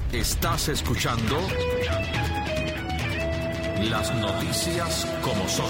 Estás escuchando las noticias como son.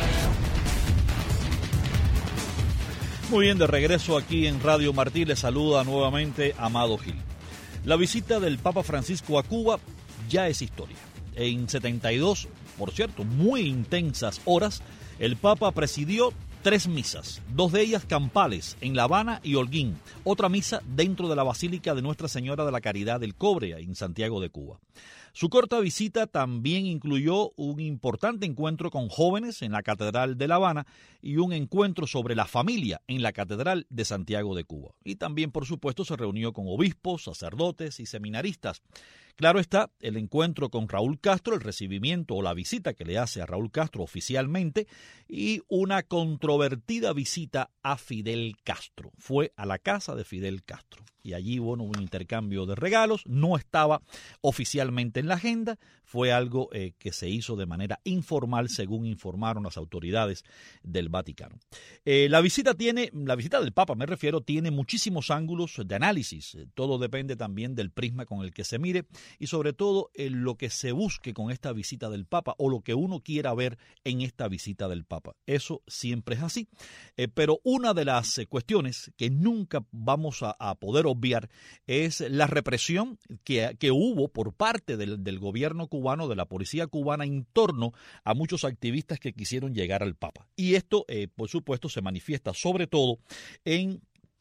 Muy bien, de regreso aquí en Radio Martí, le saluda nuevamente Amado Gil. La visita del Papa Francisco a Cuba ya es historia. En 72, por cierto, muy intensas horas, el Papa presidió 3 misas, 2 de ellas campales en La Habana y Holguín, otra misa dentro de la Basílica de Nuestra Señora de la Caridad del Cobre en Santiago de Cuba. Su corta visita también incluyó un importante encuentro con jóvenes en la Catedral de La Habana y un encuentro sobre la familia en la Catedral de Santiago de Cuba. Y también, por supuesto, se reunió con obispos, sacerdotes y seminaristas. Claro está, el encuentro con Raúl Castro, el recibimiento o la visita que le hace a Raúl Castro oficialmente y una controvertida visita a Fidel Castro. Fue a la casa de Fidel Castro y allí hubo un intercambio de regalos, no estaba oficialmente en la agenda, fue algo que se hizo de manera informal según informaron las autoridades del Vaticano. La visita del Papa, me refiero, tiene muchísimos ángulos de análisis, todo depende también del prisma con el que se mire y sobre todo lo que se busque con esta visita del Papa o lo que uno quiera ver en esta visita del Papa. Eso siempre es así, pero una de las cuestiones que nunca vamos a poder obviar es la represión que hubo por parte del gobierno cubano, de la policía cubana, en torno a muchos activistas que quisieron llegar al Papa. Y esto, por supuesto, se manifiesta sobre todo en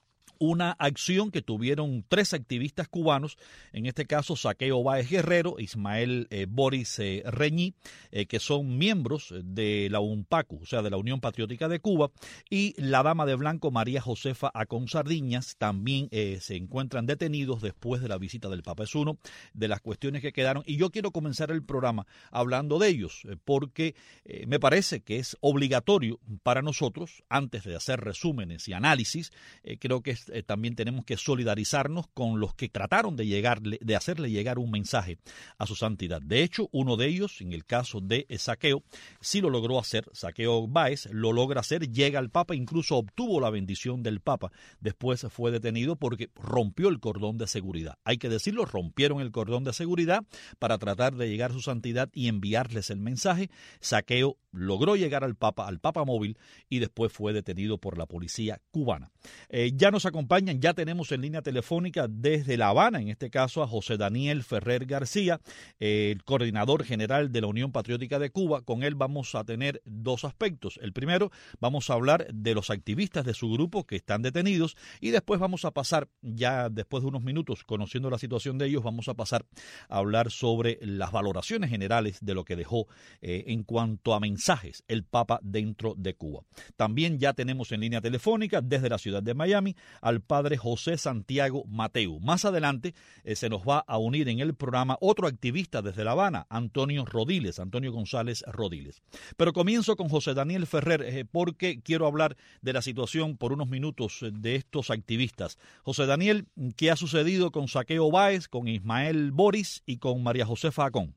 una acción que tuvieron 3 activistas cubanos, en este caso Saqueo Báez Guerrero, Ismael Boris Reñí, que son miembros de la UNPACU, o sea, de la Unión Patriótica de Cuba, y la dama de blanco María Josefa Acón Sardiñas, también se encuentran detenidos después de la visita del Papa. Es una de las cuestiones que quedaron, y yo quiero comenzar el programa hablando de ellos, porque me parece que es obligatorio para nosotros, antes de hacer resúmenes y análisis, creo que también tenemos que solidarizarnos con los que trataron de hacerle llegar un mensaje a su santidad. De hecho, uno de ellos, en el caso de Saqueo, sí lo logró hacer. Saqueo Báez lo logra hacer, llega al Papa, incluso obtuvo la bendición del Papa. Después fue detenido porque rompió el cordón de seguridad. Hay que decirlo, rompieron el cordón de seguridad para tratar de llegar a su santidad y enviarles el mensaje. Saqueo logró llegar al Papa móvil, y después fue detenido por la policía cubana. Ya nos acompañan, ya tenemos en línea telefónica desde La Habana, en este caso a José Daniel Ferrer García, el coordinador general de la Unión Patriótica de Cuba. Con él vamos a tener 2 aspectos. El primero, vamos a hablar de los activistas de su grupo que están detenidos, y después vamos a pasar, ya después de unos minutos, conociendo la situación de ellos, vamos a pasar a hablar sobre las valoraciones generales de lo que dejó en cuanto a mensajes el Papa dentro de Cuba. También ya tenemos en línea telefónica desde la ciudad de Miami al padre José Santiago Mateu. Más adelante se nos va a unir en el programa otro activista desde La Habana, Antonio González Rodiles. Pero comienzo con José Daniel Ferrer porque quiero hablar de la situación por unos minutos de estos activistas. José Daniel, ¿qué ha sucedido con Saqueo Báez, con Ismael Boris y con María Josefa Acón?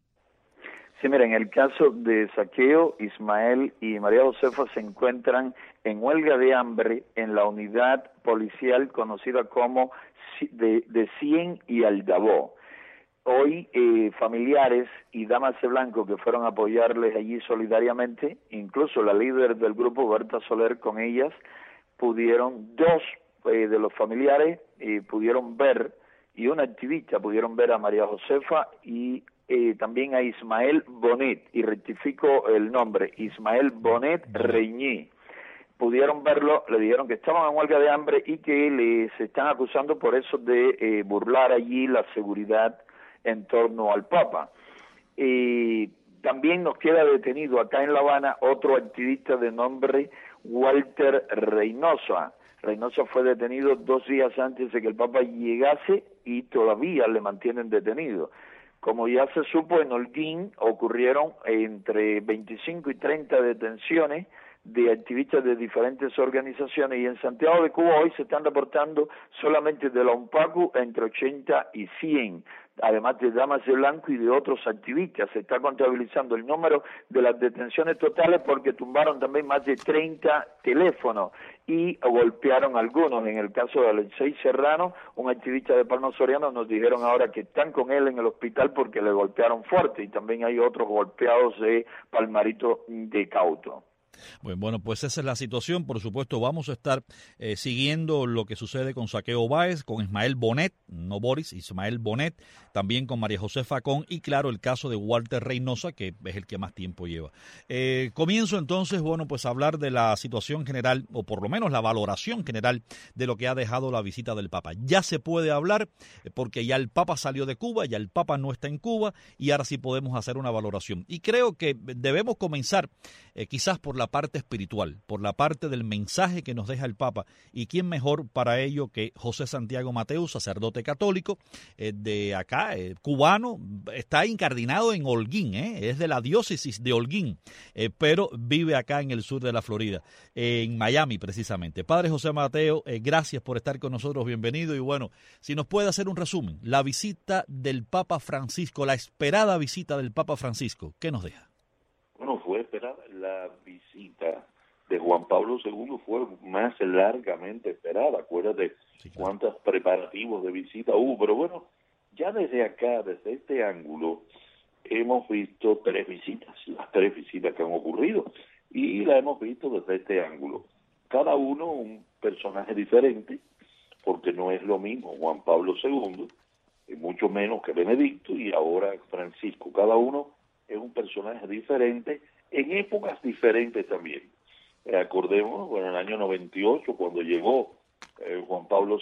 Sí, mira, en el caso de Saqueo, Ismael y María Josefa se encuentran en huelga de hambre en la unidad policial conocida como de Cien y Aldabó. Hoy familiares y damas de blanco que fueron a apoyarles allí solidariamente, incluso la líder del grupo, Berta Soler, con ellas, pudieron, 2 de los familiares pudieron ver, y una activista pudieron ver a María Josefa y también a Ismael Bonet, y rectifico el nombre, Ismael Bonet Reñí. Pudieron verlo, le dijeron que estaban en huelga de hambre y que les están acusando por eso de burlar allí la seguridad en torno al Papa. También nos queda detenido acá en La Habana otro activista de nombre Walter Reynosa. Reynosa fue detenido 2 días antes de que el Papa llegase y todavía le mantienen detenido. Como ya se supo, en Holguín ocurrieron entre 25 y 30 detenciones de activistas de diferentes organizaciones, y en Santiago de Cuba hoy se están reportando solamente de la UNPACU entre 80 y 100, además de Damas de Blanco y de otros activistas. Se está contabilizando el número de las detenciones totales porque tumbaron también más de 30 teléfonos y golpearon algunos. En el caso de Alexei Serrano, un activista de Palma Soriano, nos dijeron ahora que están con él en el hospital porque le golpearon fuerte, y también hay otros golpeados de Palmarito de Cauto. Bueno, pues esa es la situación. Por supuesto, vamos a estar siguiendo lo que sucede con Zaqueo Báez, con Ismael Bonet, no Boris, Ismael Bonet, también con María José Facón y, claro, el caso de Walter Reynosa, que es el que más tiempo lleva. Comienzo entonces, bueno, pues a hablar de la situación general, o por lo menos la valoración general de lo que ha dejado la visita del Papa. Ya se puede hablar porque ya el Papa salió de Cuba, ya el Papa no está en Cuba, y ahora sí podemos hacer una valoración. Y creo que debemos comenzar quizás por la parte espiritual, por la parte del mensaje que nos deja el Papa, y quién mejor para ello que José Santiago Mateus, sacerdote católico de acá, cubano, está incardinado en Holguín, es de la diócesis de Holguín, pero vive acá en el sur de la Florida, en Miami precisamente. Padre José Mateo, gracias por estar con nosotros, bienvenido, y bueno, si nos puede hacer un resumen, la visita del Papa Francisco, la esperada visita del Papa Francisco, ¿qué nos deja? Bueno, fue esperada. La visita de Juan Pablo II fue más largamente esperada. Acuérdate cuántos preparativos de visita hubo. Pero bueno, ya desde acá, desde este ángulo, hemos visto las tres visitas que han ocurrido, y la hemos visto desde este ángulo. Cada uno un personaje diferente, porque no es lo mismo Juan Pablo II, y mucho menos que Benedicto, y ahora Francisco. Cada uno es un personaje diferente, en épocas diferentes también. Acordemos, bueno, en el año 98, cuando llegó Juan Pablo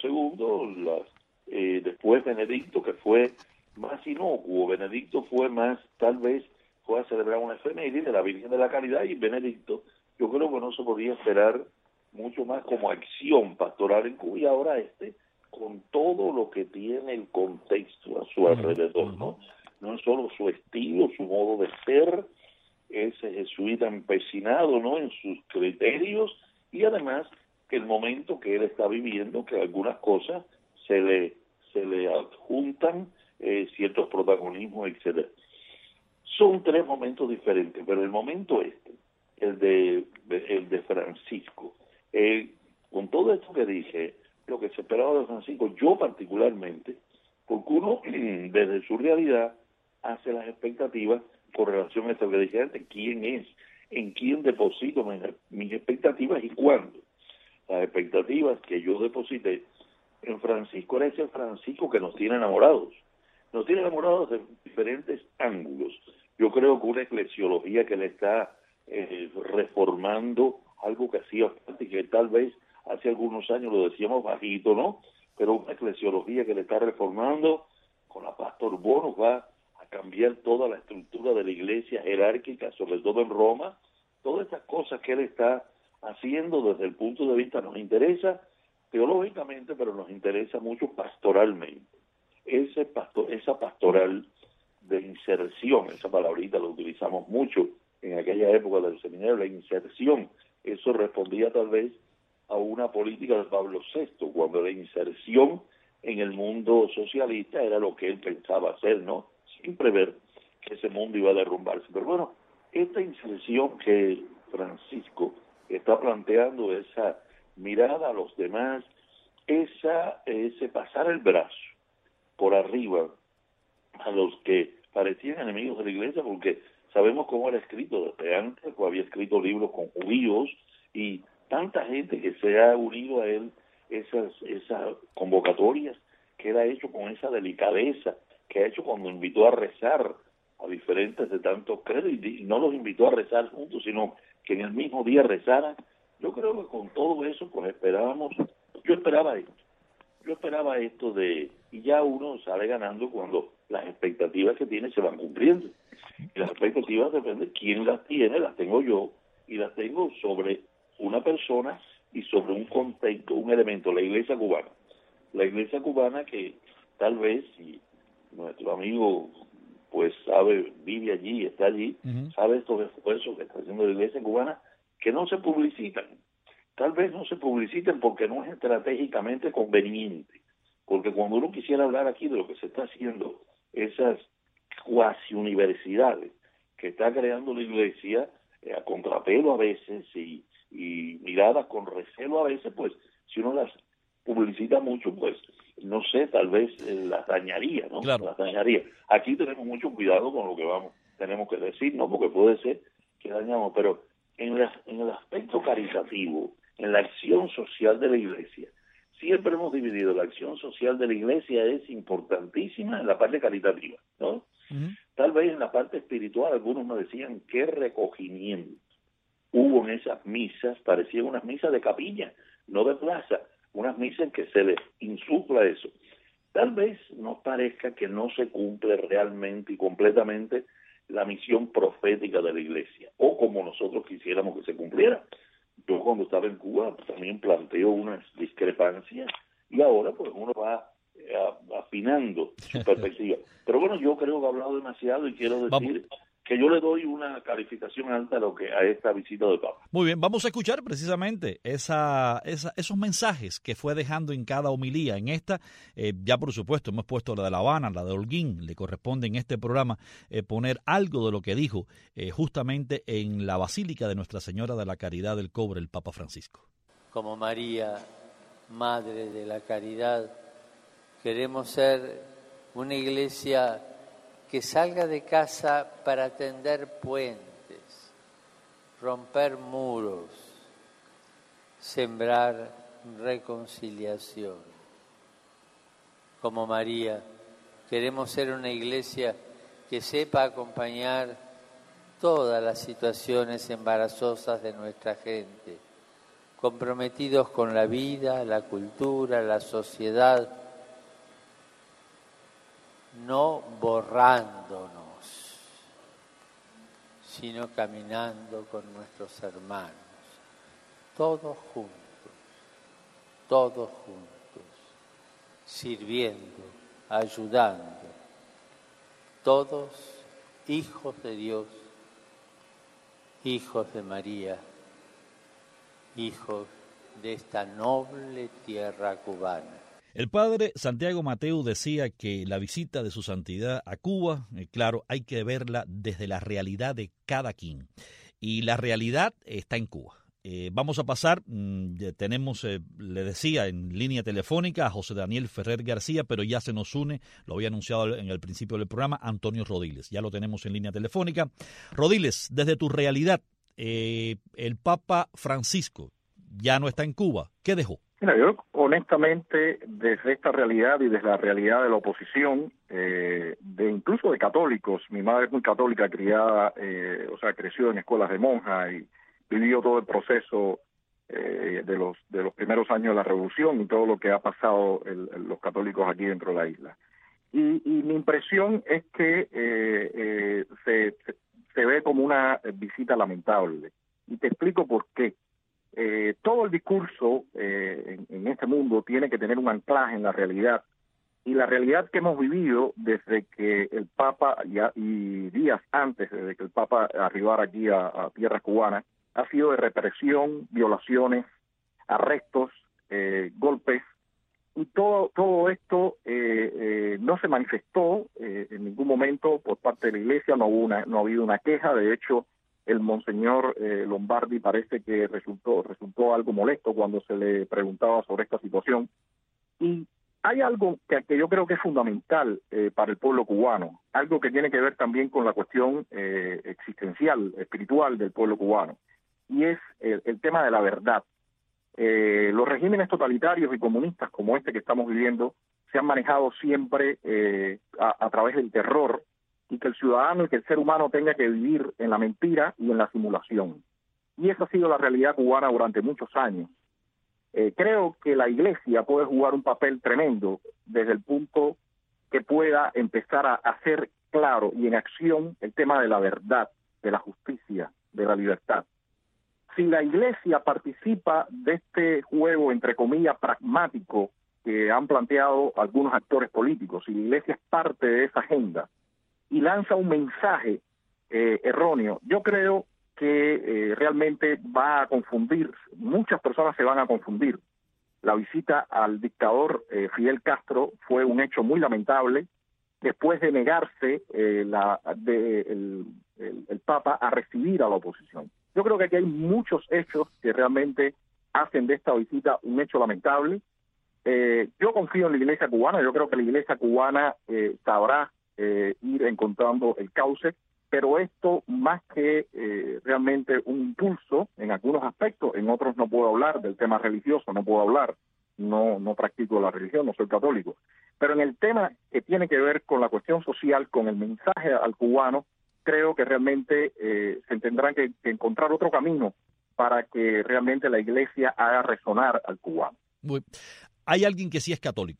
II, después Benedicto, que fue más inocuo. Benedicto fue más, tal vez, fue a celebrar una efeméride de la Virgen de la Caridad, y Benedicto, yo creo que no se podía esperar mucho más como acción pastoral en Cuba, y ahora con todo lo que tiene el contexto a su alrededor, ¿no? No es solo su estilo, su modo de ser, ese jesuita empecinado, ¿no?, en sus criterios, y además que el momento que él está viviendo, que algunas cosas se le adjuntan ciertos protagonismos, etcétera. Son tres momentos diferentes, pero el momento el de Francisco, con todo esto que dije, lo que se esperaba de Francisco, yo particularmente, porque uno desde su realidad hace las expectativas con relación a esto que dije antes, quién es, en quién deposito mis expectativas y cuándo. Las expectativas que yo deposité en Francisco era ese Francisco que nos tiene enamorados de diferentes ángulos. Yo creo que una eclesiología que le está reformando algo que hacía falta, y que tal vez hace algunos años lo decíamos bajito, ¿no? Pero una eclesiología que le está reformando, con la Pastor Bono, va a cambiar toda la estructura de la iglesia jerárquica, sobre todo en Roma. Todas estas cosas que él está haciendo desde el punto de vista nos interesa teológicamente, pero nos interesa mucho pastoralmente. Esa pastoral de inserción, esa palabrita la utilizamos mucho en aquella época del seminario, la inserción, eso respondía tal vez a una política de Pablo VI, cuando la inserción en el mundo socialista era lo que él pensaba hacer, ¿no? Sin prever que ese mundo iba a derrumbarse. Pero bueno, esta inserción que Francisco está planteando, esa mirada a los demás, ese pasar el brazo por arriba a los que parecían enemigos de la iglesia, porque sabemos cómo era escrito desde antes, pues había escrito libros con judíos, y tanta gente que se ha unido a él, esas convocatorias que él ha hecho con esa delicadeza, que ha hecho cuando invitó a rezar a diferentes de tantos credos, y no los invitó a rezar juntos, sino que en el mismo día rezaran. Yo creo que con todo eso, pues yo esperaba esto y ya uno sale ganando cuando las expectativas que tiene se van cumpliendo. Y las expectativas dependen de quién las tiene, las tengo yo, y las tengo sobre una persona y sobre un contexto, un elemento, la iglesia cubana. La iglesia cubana que tal vez, si nuestro amigo pues vive allí, está allí, sabe estos esfuerzos que está haciendo la iglesia cubana, que no se publicitan. Tal vez no se publiciten porque no es estratégicamente conveniente, porque cuando uno quisiera hablar aquí de lo que se está haciendo, esas cuasi universidades que está creando la Iglesia a contrapelo a veces y miradas con recelo a veces, pues si uno las publicita mucho, pues no sé, tal vez las dañaría, ¿no? Claro. Las dañaría. Aquí tenemos mucho cuidado con lo que tenemos que decir, ¿no? Porque puede ser que dañamos, pero en el aspecto caritativo, en la acción social de la Iglesia, siempre hemos dividido la acción social de la Iglesia es importantísima en la parte caritativa, ¿no? Uh-huh. Tal vez en la parte espiritual algunos me decían qué recogimiento hubo en esas misas, parecían unas misas de capilla, no de plaza, unas misas en que se les insufla eso. Tal vez nos parezca que no se cumple realmente y completamente la misión profética de la Iglesia, o como nosotros quisiéramos que se cumpliera. Yo cuando estaba en Cuba también planteo unas discrepancias y ahora pues uno va afinando su perspectiva. Pero bueno, yo creo que he hablado demasiado y quiero decir que yo le doy una calificación alta a esta visita del Papa. Muy bien, vamos a escuchar precisamente esos mensajes que fue dejando en cada homilía. En esta, ya por supuesto, hemos puesto la de La Habana, la de Holguín, le corresponde en este programa poner algo de lo que dijo justamente en la Basílica de Nuestra Señora de la Caridad del Cobre, el Papa Francisco. Como María, Madre de la Caridad, queremos ser una iglesia que salga de casa para tender puentes, romper muros, sembrar reconciliación. Como María, queremos ser una iglesia que sepa acompañar todas las situaciones embarazosas de nuestra gente, comprometidos con la vida, la cultura, la sociedad, no borrándonos, sino caminando con nuestros hermanos, todos juntos, sirviendo, ayudando, todos hijos de Dios, hijos de María, hijos de esta noble tierra cubana. El padre Santiago Mateu decía que la visita de su santidad a Cuba, claro, hay que verla desde la realidad de cada quien. Y la realidad está en Cuba. Vamos a pasar, tenemos, le decía, en línea telefónica a José Daniel Ferrer García, pero ya se nos une, lo había anunciado en el principio del programa, Antonio Rodiles. Ya lo tenemos en línea telefónica. Rodiles, desde tu realidad, el Papa Francisco ya no está en Cuba. ¿Qué dejó? Mira, yo honestamente, desde esta realidad y desde la realidad de la oposición, incluso de católicos, mi madre es muy católica, criada, creció en escuelas de monjas y vivió todo el proceso de los primeros años de la Revolución y todo lo que ha pasado los católicos aquí dentro de la isla. Y mi impresión es que se ve como una visita lamentable. Y te explico por qué. Todo el discurso en este mundo tiene que tener un anclaje en la realidad, y la realidad que hemos vivido desde que el Papa, y días antes de que el Papa arribara aquí a tierras cubanas, ha sido de represión, violaciones, arrestos, golpes, y todo esto no se manifestó en ningún momento por parte de la Iglesia. No ha habido una queja. De hecho, el monseñor Lombardi parece que resultó algo molesto cuando se le preguntaba sobre esta situación. Y hay algo que yo creo que es fundamental para el pueblo cubano, algo que tiene que ver también con la cuestión existencial, espiritual del pueblo cubano, y es el tema de la verdad. Los regímenes totalitarios y comunistas como este que estamos viviendo se han manejado siempre a través del terror, y que el ciudadano y que el ser humano tenga que vivir en la mentira y en la simulación. Y esa ha sido la realidad cubana durante muchos años. Creo que la Iglesia puede jugar un papel tremendo desde el punto que pueda empezar a hacer claro y en acción el tema de la verdad, de la justicia, de la libertad. Si la Iglesia participa de este juego, entre comillas, pragmático que han planteado algunos actores políticos, si la Iglesia es parte de esa agenda y lanza un mensaje erróneo, yo creo que realmente va a confundir, muchas personas se van a confundir. La visita al dictador Fidel Castro fue un hecho muy lamentable, después de negarse el Papa a recibir a la oposición. Yo creo que aquí hay muchos hechos que realmente hacen de esta visita un hecho lamentable. Yo confío en la Iglesia cubana, yo creo que la Iglesia cubana sabrá ir encontrando el cauce, pero esto más que realmente un impulso en algunos aspectos, en otros no puedo hablar del tema religioso, no puedo hablar, no practico la religión, no soy católico, pero en el tema que tiene que ver con la cuestión social, con el mensaje al cubano, creo que realmente se tendrán que encontrar otro camino para que realmente la Iglesia haga resonar al cubano. Hay alguien que sí es católico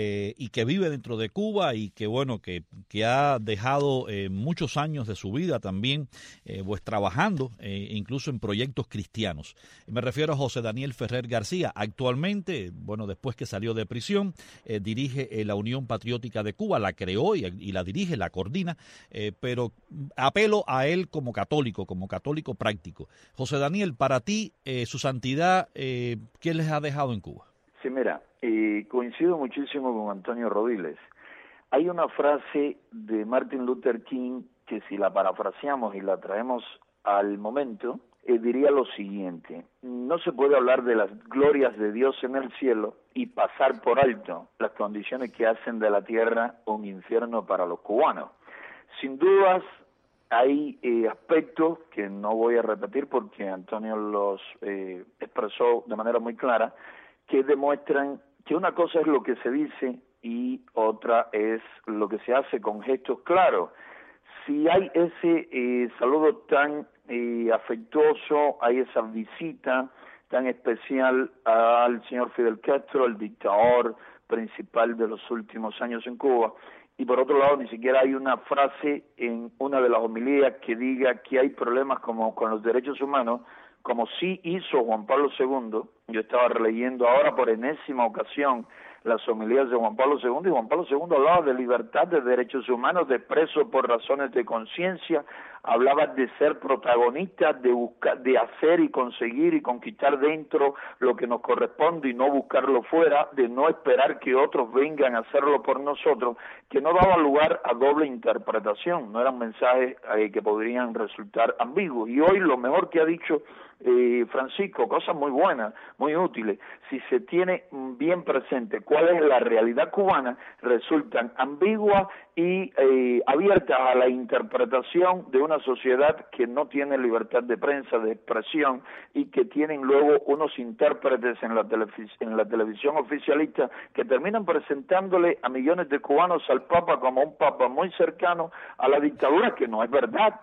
y que vive dentro de Cuba y que, bueno, que ha dejado muchos años de su vida también pues trabajando incluso en proyectos cristianos. Me refiero a José Daniel Ferrer García. Actualmente, bueno, después que salió de prisión, dirige la Unión Patriótica de Cuba, la creó y la dirige, la coordina, pero apelo a él como católico práctico. José Daniel, para ti, su santidad, ¿qué les ha dejado en Cuba? Sí, mira, coincido muchísimo con Antonio Rodiles. Hay una frase de Martin Luther King que si la parafraseamos y la traemos al momento, diría lo siguiente: no se puede hablar de las glorias de Dios en el cielo y pasar por alto las condiciones que hacen de la tierra un infierno para los cubanos. Sin dudas, hay aspectos que no voy a repetir porque Antonio los expresó de manera muy clara, que demuestran que una cosa es lo que se dice y otra es lo que se hace con gestos claros. Si hay ese saludo tan afectuoso, hay esa visita tan especial al señor Fidel Castro, el dictador principal de los últimos años en Cuba, y por otro lado ni siquiera hay una frase en una de las homilías que diga que hay problemas como con los derechos humanos, como sí hizo Juan Pablo II. Yo estaba releyendo ahora por enésima ocasión las homilías de Juan Pablo II, y Juan Pablo II hablaba de libertad, de derechos humanos, de preso por razones de conciencia, hablaba de ser protagonistas, de buscar, de hacer y conseguir y conquistar dentro lo que nos corresponde y no buscarlo fuera, de no esperar que otros vengan a hacerlo por nosotros, que no daba lugar a doble interpretación, no eran mensajes que podrían resultar ambiguos. Y hoy lo mejor que ha dicho Francisco, cosas muy buenas, muy útiles, si se tiene bien presente cuál es la realidad cubana, resultan ambiguas y abiertas a la interpretación de una sociedad que no tiene libertad de prensa, de expresión, y que tienen luego unos intérpretes en la televisión oficialista que terminan presentándole a millones de cubanos al Papa como un Papa muy cercano a la dictadura, que no es verdad,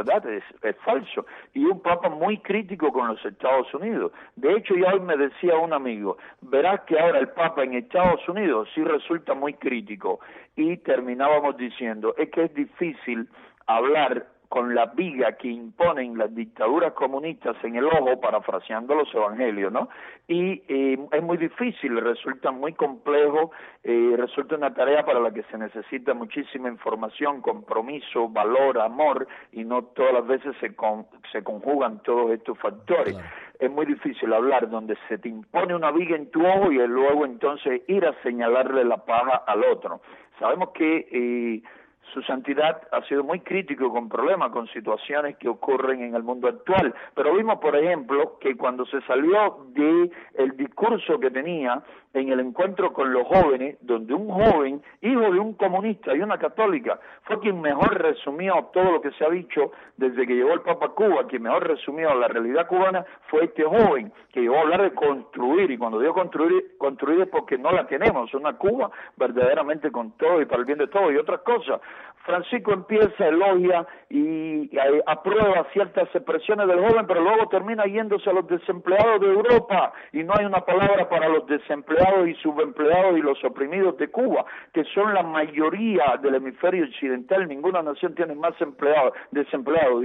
es falso, y un Papa muy crítico con los Estados Unidos. De hecho, ya hoy me decía un amigo, verás que ahora el Papa en Estados Unidos sí resulta muy crítico, y terminábamos diciendo, es que es difícil hablar con la viga que imponen las dictaduras comunistas en el ojo, parafraseando los evangelios, ¿no? Y es muy difícil, resulta muy complejo, resulta una tarea para la que se necesita muchísima información, compromiso, valor, amor, y no todas las veces se conjugan todos estos factores. Claro. Es muy difícil hablar donde se te impone una viga en tu ojo y luego entonces ir a señalarle la paja al otro. Sabemos que su santidad ha sido muy crítico con problemas, con situaciones que ocurren en el mundo actual, pero vimos, por ejemplo, que cuando se salió de el discurso que tenía en el encuentro con los jóvenes, donde un joven, hijo de un comunista y una católica, fue quien mejor resumió todo lo que se ha dicho desde que llegó el Papa a Cuba, quien mejor resumió la realidad cubana, fue este joven, que llegó a hablar de construir, y cuando digo construir es porque no la tenemos, una Cuba verdaderamente con todo y para el bien de todo y otras cosas. Francisco empieza, elogia y aprueba ciertas expresiones del joven, pero luego termina yéndose a los desempleados de Europa, y no hay una palabra para los desempleados y subempleados y los oprimidos de Cuba, que son la mayoría del hemisferio occidental. Ninguna nación tiene más desempleados,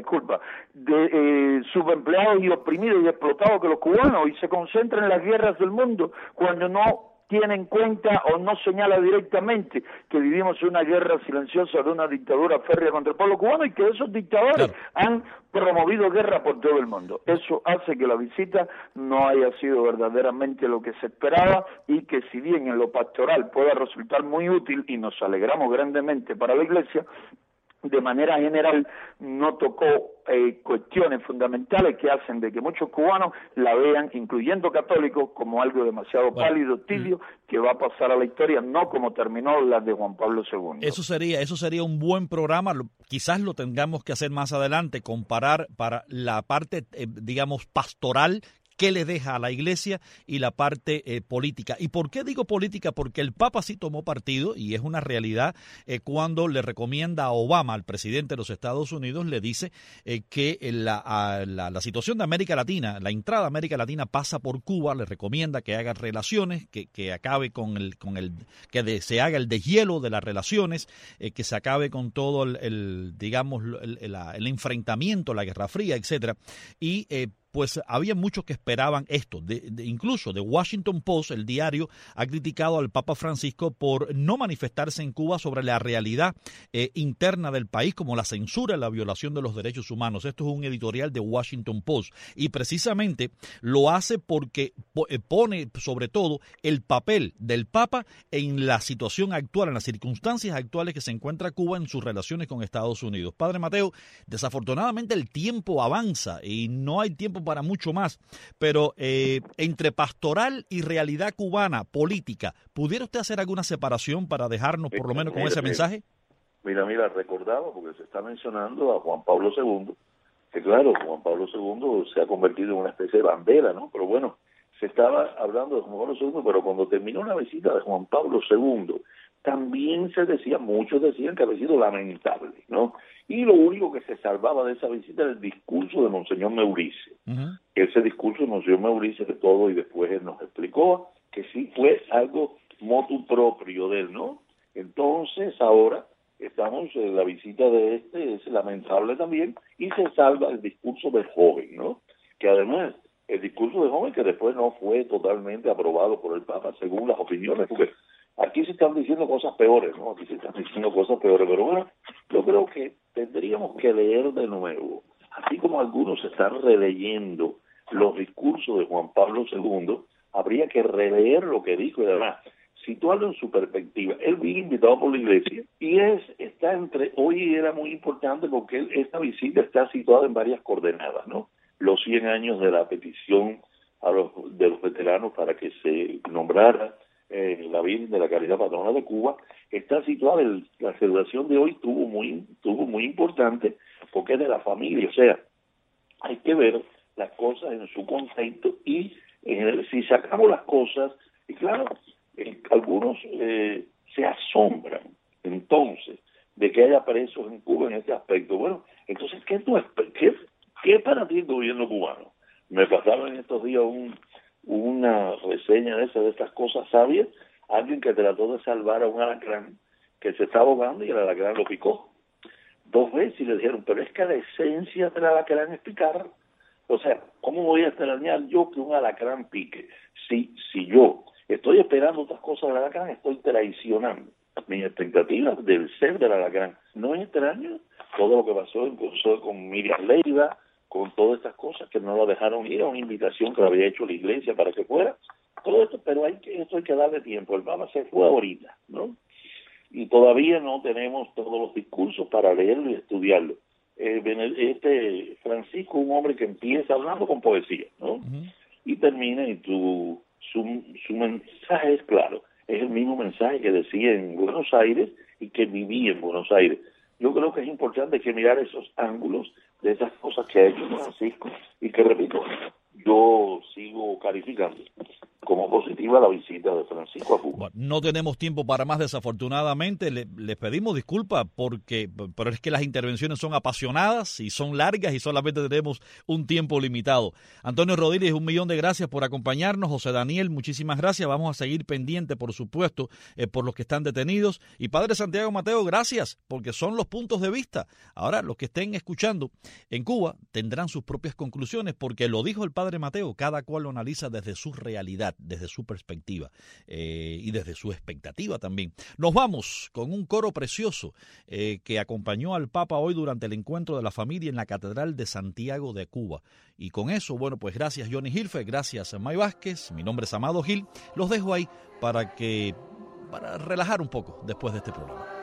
subempleados y oprimidos y explotados que los cubanos, y se concentra en las guerras del mundo, cuando no tiene en cuenta o no señala directamente que vivimos una guerra silenciosa de una dictadura férrea contra el pueblo cubano y que esos dictadores han promovido guerra por todo el mundo. Eso hace que la visita no haya sido verdaderamente lo que se esperaba y que si bien en lo pastoral pueda resultar muy útil y nos alegramos grandemente para la Iglesia, de manera general no tocó cuestiones fundamentales que hacen de que muchos cubanos la vean, incluyendo católicos, como algo demasiado pálido, tibio, que va a pasar a la historia, no como terminó la de Juan Pablo II. Eso sería un buen programa, quizás lo tengamos que hacer más adelante, comparar para la parte, digamos, pastoral, qué le deja a la Iglesia y la parte política. ¿Y por qué digo política? Porque el Papa sí tomó partido, y es una realidad, cuando le recomienda a Obama, al presidente de los Estados Unidos, le dice que la situación de América Latina, la entrada a América Latina pasa por Cuba, le recomienda que haga relaciones, que acabe se haga el deshielo de las relaciones, que se acabe con todo el enfrentamiento, la Guerra Fría, etcétera, y pues había muchos que esperaban esto. Incluso The Washington Post, el diario, ha criticado al Papa Francisco por no manifestarse en Cuba sobre la realidad interna del país, como la censura y la violación de los derechos humanos. Esto es un editorial de Washington Post. Y precisamente lo hace porque pone sobre todo el papel del Papa en la situación actual, en las circunstancias actuales que se encuentra Cuba en sus relaciones con Estados Unidos. Padre Mateo, desafortunadamente el tiempo avanza y no hay tiempo para mucho más, pero entre pastoral y realidad cubana, política, ¿pudiera usted hacer alguna separación para dejarnos por lo menos con ese mensaje? Mira, recordaba, porque se está mencionando a Juan Pablo II, que claro, Juan Pablo II se ha convertido en una especie de bandera, ¿no? Pero bueno, se estaba hablando de Juan Pablo II, pero cuando terminó la visita de Juan Pablo II, también muchos decían que había sido lamentable, ¿no? Y lo único que se salvaba de esa visita era el discurso de Monseñor Meurice. Uh-huh. Ese discurso de Monseñor Meurice, que todo, y después él nos explicó que sí fue algo motu proprio de él, ¿no? Entonces, ahora estamos en la visita de es lamentable también, y se salva el discurso del joven, ¿no? Que además, el discurso del joven que después no fue totalmente aprobado por el Papa, según las opiniones, porque aquí se están diciendo cosas peores, ¿no? Pero bueno, yo creo que tendríamos que leer de nuevo, así como algunos están releyendo los discursos de Juan Pablo II, habría que releer lo que dijo y además situarlo en su perspectiva. Él vino invitado por la Iglesia y hoy era muy importante porque esta visita está situada en varias coordenadas, ¿no? Los 100 años de la petición de los veteranos para que se nombrara la Virgen de la Caridad Patrona de Cuba, está situada la celebración de hoy tuvo muy importante porque es de la familia, o sea, hay que ver las cosas en su contexto y si sacamos las cosas, y claro, algunos se asombran entonces de que haya presos en Cuba en este aspecto. Bueno, entonces, ¿qué es para ti el gobierno cubano? Me pasaron en estos días una reseña de estas cosas sabias, alguien que trató de salvar a un alacrán que se estaba ahogando y el alacrán lo picó 2 veces y le dijeron, pero es que la esencia del alacrán es picar. O sea, ¿cómo voy a extrañar yo que un alacrán pique? Si yo estoy esperando otras cosas del alacrán, estoy traicionando mis expectativas del ser del alacrán. No es extraño todo lo que pasó con Miriam Leiva, con todas estas cosas que no lo dejaron ir a una invitación que le había hecho la Iglesia para que fuera, todo esto, pero esto hay que darle tiempo. El Papa se fue ahorita, ¿no? Y todavía no tenemos todos los discursos para leerlo y estudiarlo. Francisco, un hombre que empieza hablando con poesía, ¿no? Uh-huh. Y termina y su mensaje es claro, es el mismo mensaje que decía en Buenos Aires y que vivía en Buenos Aires. Yo creo que es importante que mirar esos ángulos de esas cosas que ha hecho Francisco y que, repito, yo sigo calificando como positiva la visita de Francisco a Cuba. Bueno, no tenemos tiempo para más, desafortunadamente. Les pedimos disculpas pero es que las intervenciones son apasionadas y son largas y solamente tenemos un tiempo limitado. Antonio Rodríguez, 1.000.000 de gracias por acompañarnos. José Daniel, muchísimas gracias. Vamos a seguir pendientes, por supuesto, por los que están detenidos. Y Padre Santiago Mateo, gracias, porque son los puntos de vista. Ahora, los que estén escuchando en Cuba tendrán sus propias conclusiones, porque lo dijo el Padre Mateo, cada cual lo analiza desde su realidad. desde su perspectiva y desde su expectativa también. Nos vamos con un coro precioso que acompañó al Papa hoy durante el encuentro de la familia en la Catedral de Santiago de Cuba. Y con eso, bueno, pues gracias Johnny Hilfe, gracias May Vázquez, mi nombre es Amado Gil, los dejo ahí para relajar un poco después de este programa.